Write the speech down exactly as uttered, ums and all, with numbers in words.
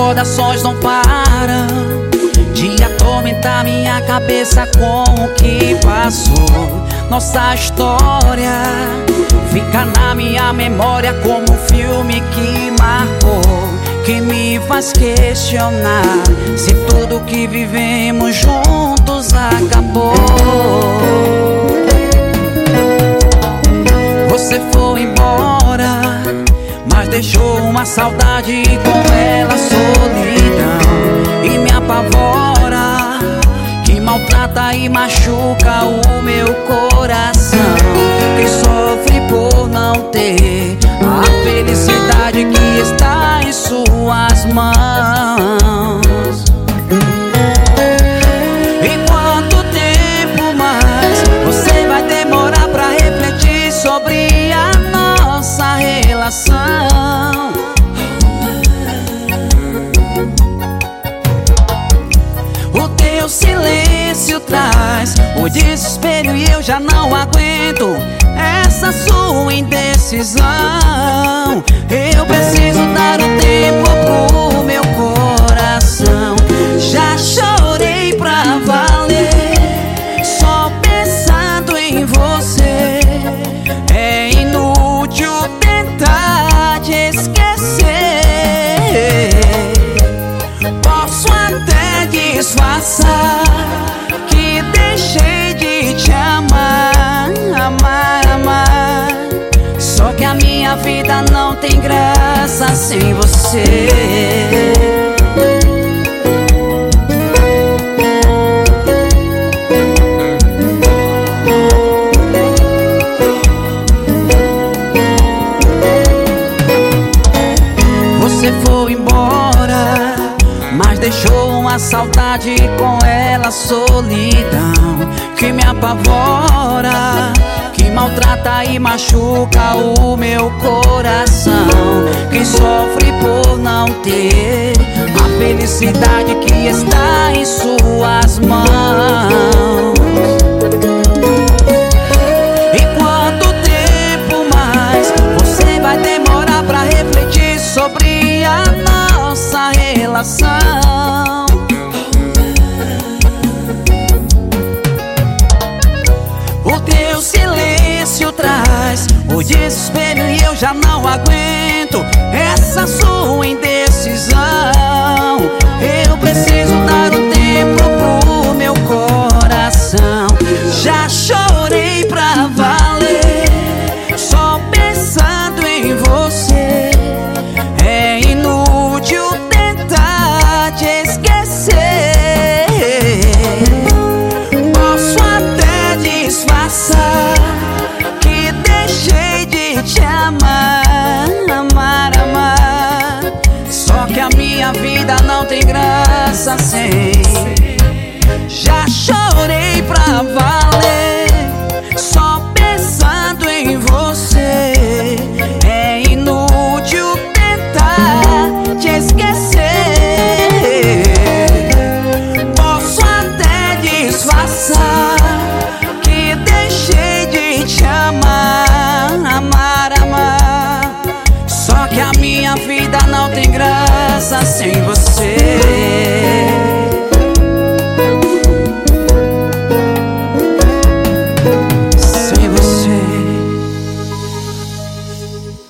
recordações não param de atormentar minha cabeça com o que passou. Nossa história fica na minha memória como um filme que marcou, que me faz questionar se tudo que vivemos juntos acabou. Você foi embora, mas deixou uma saudade e com ela solidão. E me apavora, que maltrata e machuca o meu coração, que sofre por não ter a felicidade que está em suas mãos. E quanto tempo mais você vai demorar pra refletir sobre a nossa relação? O teu silêncio traz o desespero e eu já não aguento essa sua indecisão. Eu preciso dar um tempo pro meu coração. Já chorei pra valer, só pensando em você. É inútil tentar te esquecer. Posso até disfarçar que deixei de te amar, amar, amar. Só que a minha vida não tem graça sem você. Você foi embora, mas deixou uma saudade e com ela solidão, que me apavora, que maltrata e machuca o meu coração, que sofre por não ter a felicidade que está em suas mãos. E quanto tempo mais você vai demorar pra refletir sobre a nossa relação? O teu silêncio traz o desespero e eu já não aguento essa sua indecisão. Eu preciso dar um tempo pro meu coração. Já chorei pra valer, só pensando em você. É inútil tentar te esquecer. Posso até disfarçar que deixei de te amar, amar, amar. Só que a minha vida não tem graça sem. Já chorei pra valer, só pensando em você. É inútil tentar te esquecer. Posso até disfarçar que deixei de te amar, amar, amar. Só que a minha vida não tem graça sem você.